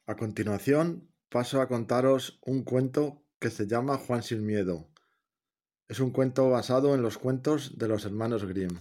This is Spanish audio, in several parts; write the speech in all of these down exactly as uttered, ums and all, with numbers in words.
A continuación, paso a contaros un cuento que se llama Juan sin miedo. Es un cuento basado en los cuentos de los hermanos Grimm.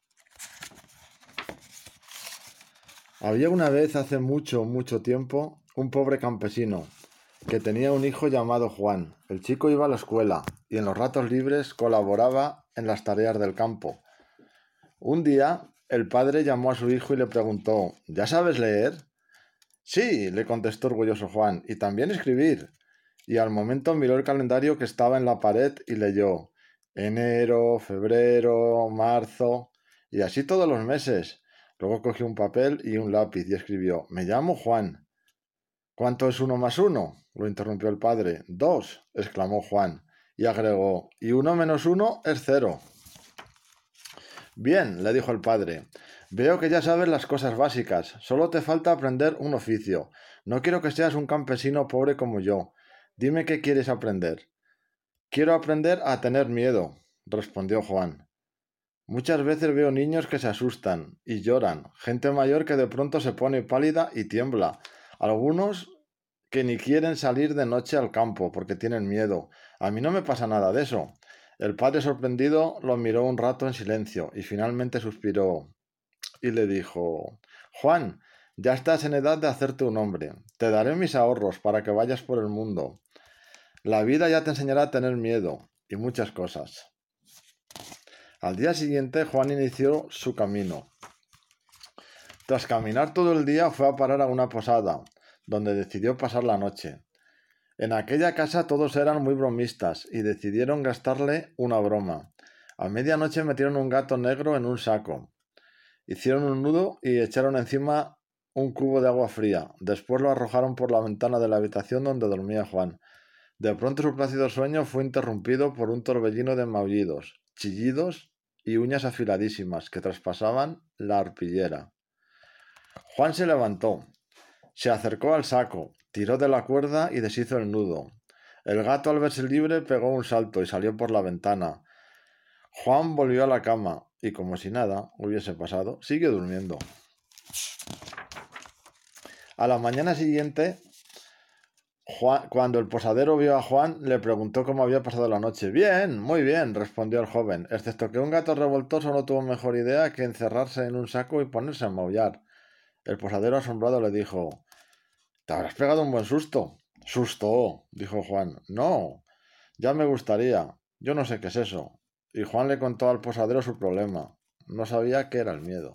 Había una vez, hace mucho, mucho tiempo, un pobre campesino que tenía un hijo llamado Juan. El chico iba a la escuela y en los ratos libres colaboraba en las tareas del campo. Un día, el padre llamó a su hijo y le preguntó: ¿Ya sabes leer? Sí, le contestó orgulloso Juan, y también escribir. Y al momento miró el calendario que estaba en la pared y leyó enero, febrero, marzo, y así todos los meses. Luego cogió un papel y un lápiz y escribió: Me llamo Juan. ¿Cuánto es uno más uno? Lo interrumpió el padre. Dos, exclamó Juan, y agregó: y uno menos uno es cero. Bien, le dijo el padre, veo que ya sabes las cosas básicas, solo te falta aprender un oficio. No quiero que seas un campesino pobre como yo. Dime qué quieres aprender. Quiero aprender a tener miedo, respondió Juan. Muchas veces veo niños que se asustan y lloran, gente mayor que de pronto se pone pálida y tiembla, algunos que ni quieren salir de noche al campo porque tienen miedo. A mí no me pasa nada de eso. El padre sorprendido lo miró un rato en silencio y finalmente suspiró y le dijo: Juan, ya estás en edad de hacerte un hombre. Te daré mis ahorros para que vayas por el mundo. La vida ya te enseñará a tener miedo y muchas cosas. Al día siguiente, Juan inició su camino. Tras caminar todo el día, fue a parar a una posada, donde decidió pasar la noche. En aquella casa todos eran muy bromistas y decidieron gastarle una broma. A medianoche metieron un gato negro en un saco. Hicieron un nudo y echaron encima un cubo de agua fría. Después lo arrojaron por la ventana de la habitación donde dormía Juan. De pronto su plácido sueño fue interrumpido por un torbellino de maullidos, chillidos y uñas afiladísimas que traspasaban la arpillera. Juan se levantó, se acercó al saco, tiró de la cuerda y deshizo el nudo. El gato, al verse libre, pegó un salto y salió por la ventana. Juan volvió a la cama y, como si nada hubiese pasado, siguió durmiendo. A la mañana siguiente, Juan, cuando el posadero vio a Juan, le preguntó cómo había pasado la noche. Bien, muy bien, respondió el joven, excepto que un gato revoltoso no tuvo mejor idea que encerrarse en un saco y ponerse a maullar. El posadero asombrado le dijo: Te habrás pegado un buen susto. Susto, dijo Juan. No, ya me gustaría. Yo no sé qué es eso. Y Juan le contó al posadero su problema. No sabía qué era el miedo.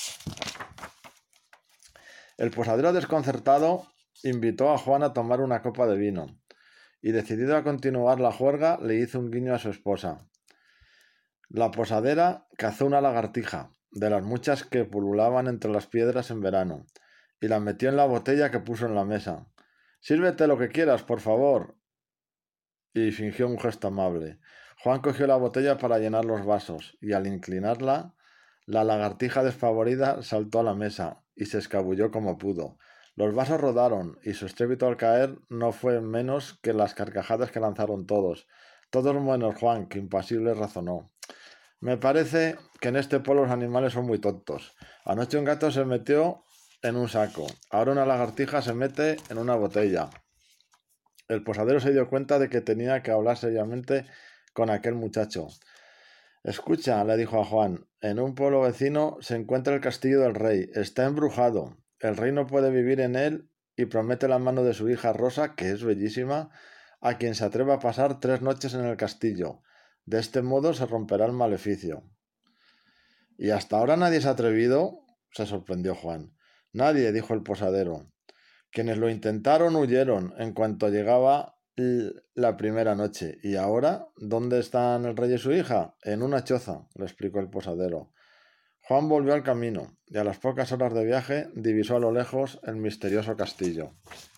El posadero, desconcertado, invitó a Juan a tomar una copa de vino, y decidido a continuar la juerga, le hizo un guiño a su esposa. La posadera cazó una lagartija, de las muchas que pululaban entre las piedras en verano, y la metió en la botella que puso en la mesa. Sírvete lo que quieras, por favor. Y fingió un gesto amable. Juan cogió la botella para llenar los vasos, y al inclinarla, la lagartija despavorida saltó a la mesa y se escabulló como pudo. Los vasos rodaron, y su estrépito al caer no fue menos que las carcajadas que lanzaron todos. Todos menos Juan, que impasible razonó: Me parece que en este pueblo los animales son muy tontos. Anoche un gato se metió en un saco, ahora una lagartija se mete en una botella. El posadero se dio cuenta de que tenía que hablar seriamente con aquel muchacho. Escucha, le dijo a Juan, en un pueblo vecino se encuentra el castillo del rey. Está embrujado. El rey no puede vivir en él y promete la mano de su hija Rosa, que es bellísima, a quien se atreva a pasar tres noches en el castillo. De este modo se romperá el maleficio. ¿Y hasta ahora nadie se ha atrevido? Se sorprendió Juan. Nadie, dijo el posadero. Quienes lo intentaron huyeron en cuanto llegaba la primera noche. ¿Y ahora dónde están el rey y su hija? En una choza, le explicó el posadero. Juan volvió al camino y a las pocas horas de viaje divisó a lo lejos el misterioso castillo.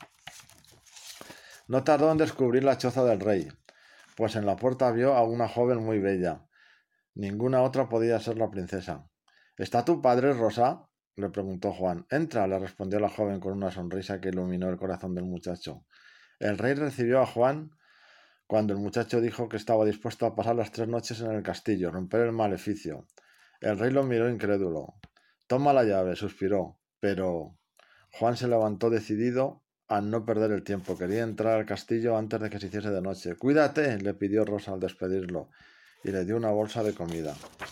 No tardó en descubrir la choza del rey, pues en la puerta vio a una joven muy bella. Ninguna otra podía ser la princesa. ¿Está tu padre, Rosa?, le preguntó Juan. Entra, le respondió la joven con una sonrisa que iluminó el corazón del muchacho. El rey recibió a Juan cuando el muchacho dijo que estaba dispuesto a pasar las tres noches en el castillo, romper el maleficio. El rey lo miró incrédulo. Toma la llave, suspiró, pero Juan se levantó decidido a no perder el tiempo. Quería entrar al castillo antes de que se hiciese de noche. «Cuídate», le pidió Rosa al despedirlo, y le dio una bolsa de comida.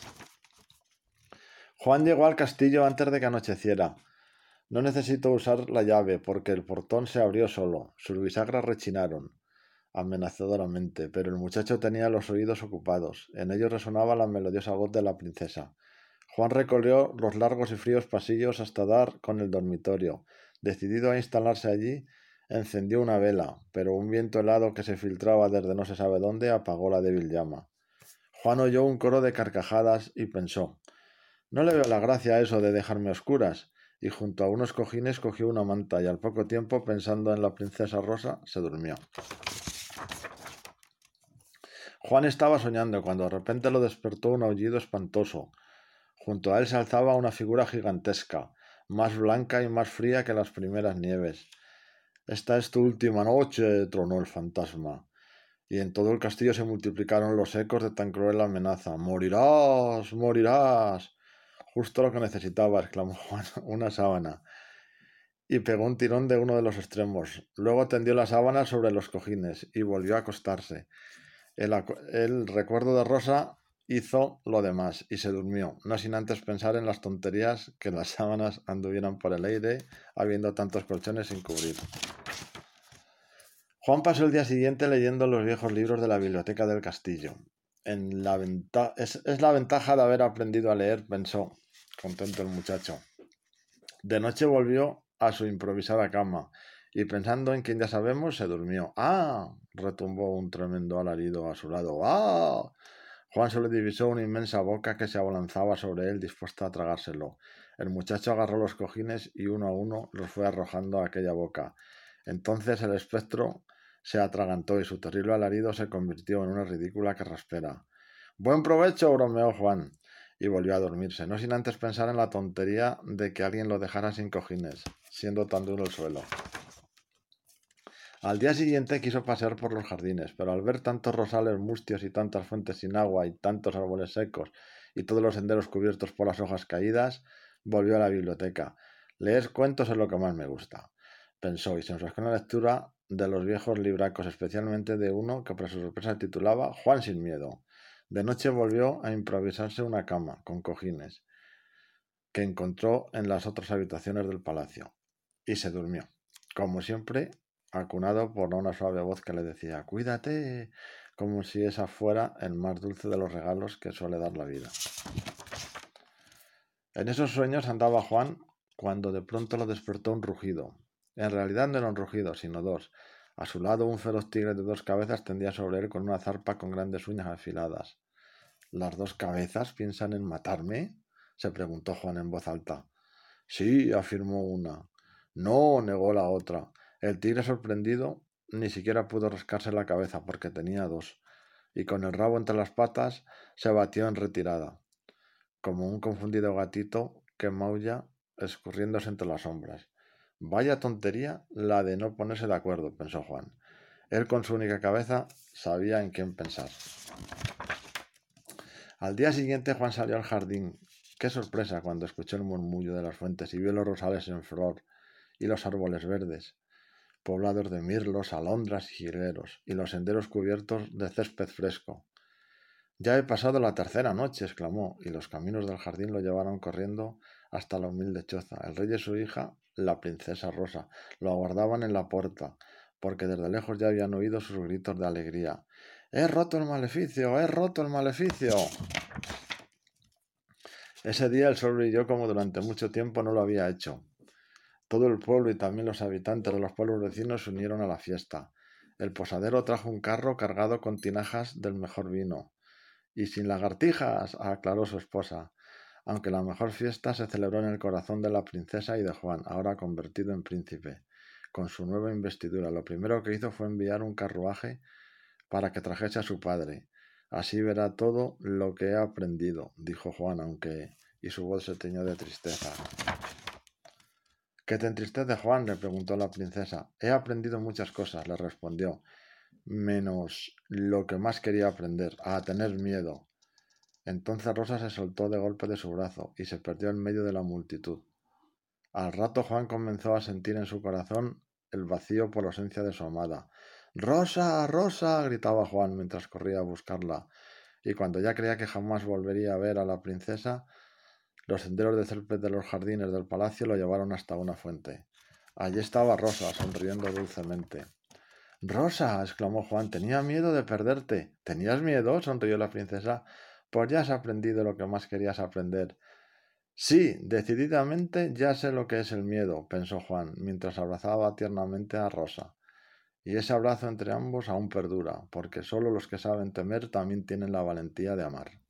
Juan llegó al castillo antes de que anocheciera. No necesitó usar la llave, porque el portón se abrió solo. Sus bisagras rechinaron amenazadoramente, pero el muchacho tenía los oídos ocupados. En ellos resonaba la melodiosa voz de la princesa. Juan recorrió los largos y fríos pasillos hasta dar con el dormitorio. Decidido a instalarse allí, encendió una vela, pero un viento helado que se filtraba desde no se sabe dónde apagó la débil llama. Juan oyó un coro de carcajadas y pensó: «No le veo la gracia a eso de dejarme a oscuras», y junto a unos cojines cogió una manta y al poco tiempo, pensando en la princesa Rosa, se durmió. Juan estaba soñando cuando de repente lo despertó un aullido espantoso. Junto a él se alzaba una figura gigantesca, más blanca y más fría que las primeras nieves. «Esta es tu última noche», tronó el fantasma, y en todo el castillo se multiplicaron los ecos de tan cruel amenaza. «¡Morirás! ¡Morirás!». «Justo lo que necesitaba», exclamó Juan, «una sábana», y pegó un tirón de uno de los extremos. Luego tendió la sábana sobre los cojines y volvió a acostarse. El, el recuerdo de Rosa hizo lo demás y se durmió, no sin antes pensar en las tonterías que las sábanas anduvieran por el aire, habiendo tantos colchones sin cubrir. Juan pasó el día siguiente leyendo los viejos libros de la biblioteca del castillo. En la venta- es, es la ventaja de haber aprendido a leer, pensó, contento el muchacho. De noche volvió a su improvisada cama y, pensando en quien ya sabemos, se durmió. «¡Ah!», retumbó un tremendo alarido a su lado. «¡Ah!». Juan solo divisó una inmensa boca que se abalanzaba sobre él, dispuesta a tragárselo. El muchacho agarró los cojines y uno a uno los fue arrojando a aquella boca. Entonces el espectro se atragantó y su terrible alarido se convirtió en una ridícula carraspera. «¡Buen provecho!», bromeó Juan, y volvió a dormirse, no sin antes pensar en la tontería de que alguien lo dejara sin cojines, siendo tan duro el suelo. Al día siguiente quiso pasear por los jardines, pero al ver tantos rosales mustios y tantas fuentes sin agua y tantos árboles secos y todos los senderos cubiertos por las hojas caídas, volvió a la biblioteca. «Leer cuentos es lo que más me gusta», pensó, y se enfrascó en la lectura de los viejos libracos, especialmente de uno que para su sorpresa titulaba «Juan sin miedo». De noche volvió a improvisarse una cama con cojines que encontró en las otras habitaciones del palacio y se durmió, como siempre, acunado por una suave voz que le decía «cuídate», como si esa fuera el más dulce de los regalos que suele dar la vida. En esos sueños andaba Juan cuando de pronto lo despertó un rugido. En realidad no era un rugido, sino dos. A su lado un feroz tigre de dos cabezas tendía sobre él con una zarpa con grandes uñas afiladas. «¿Las dos cabezas piensan en matarme?», se preguntó Juan en voz alta. «Sí», afirmó una. «No», negó la otra. El tigre, sorprendido, ni siquiera pudo rascarse la cabeza porque tenía dos, y con el rabo entre las patas se batió en retirada, como un confundido gatito que maulla escurriéndose entre las sombras. «Vaya tontería la de no ponerse de acuerdo», pensó Juan. Él, con su única cabeza, sabía en quién pensar. Al día siguiente Juan salió al jardín. Qué sorpresa cuando escuchó el murmullo de las fuentes y vio los rosales en flor y los árboles verdes, poblados de mirlos, alondras y jilgueros, y los senderos cubiertos de césped fresco. «Ya he pasado la tercera noche», exclamó, y los caminos del jardín lo llevaron corriendo hasta la humilde choza. El rey y su hija, la princesa Rosa, lo aguardaban en la puerta, porque desde lejos ya habían oído sus gritos de alegría. «¡He roto el maleficio! ¡He roto el maleficio!». Ese día el sol brilló como durante mucho tiempo no lo había hecho. Todo el pueblo y también los habitantes de los pueblos vecinos se unieron a la fiesta. El posadero trajo un carro cargado con tinajas del mejor vino. «Y sin lagartijas», aclaró su esposa, aunque la mejor fiesta se celebró en el corazón de la princesa y de Juan, ahora convertido en príncipe. Con su nueva investidura, lo primero que hizo fue enviar un carruaje para que trajese a su padre. «Así verá todo lo que he aprendido», dijo Juan, aunque y su voz se teñió de tristeza. «¿Qué te entristece, Juan?», le preguntó la princesa. «He aprendido muchas cosas», le respondió, «menos lo que más quería aprender, a tener miedo». Entonces Rosa se soltó de golpe de su brazo y se perdió en medio de la multitud. Al rato Juan comenzó a sentir en su corazón el vacío por la ausencia de su amada. ¡Rosa, Rosa!, gritaba Juan mientras corría a buscarla, y cuando ya creía que jamás volvería a ver a la princesa, los senderos de césped de los jardines del palacio lo llevaron hasta una fuente. Allí estaba Rosa, sonriendo dulcemente. —¡Rosa! —exclamó Juan—, tenía miedo de perderte. —¿Tenías miedo? —sonrió la princesa—, pues ya has aprendido lo que más querías aprender. —Sí, decididamente ya sé lo que es el miedo —pensó Juan, mientras abrazaba tiernamente a Rosa. Y ese abrazo entre ambos aún perdura, porque solo los que saben temer también tienen la valentía de amar.